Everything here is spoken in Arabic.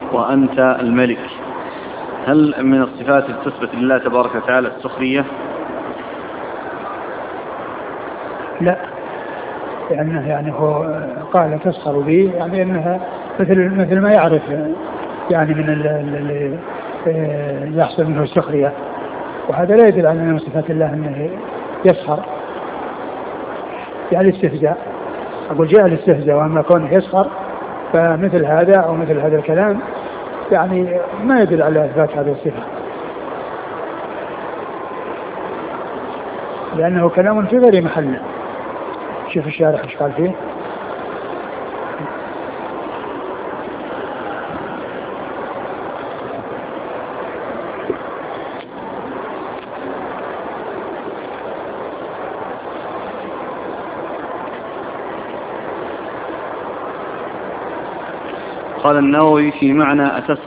وأنت الملك. هل من الصفات التي تثبت لله تبارك وتعالى السخرية؟ لا، لأنه يعني هو قال تسخر بي، يعني أنها مثل ما يعرف يعني من اللي يحصل منه السخرية، وهذا لا يدل على أن من صفات الله أنه يسخر، يعني الاستهزاء. أقول جاء الاستهزاء، وأما كونه يسخر فمثل هذا أو مثل هذا الكلام يعني ما يدل على إثبات هذه الصفة، لأنه كلام في غير محله. شوف الشارح ايش قال فيه. قال النووي في معنى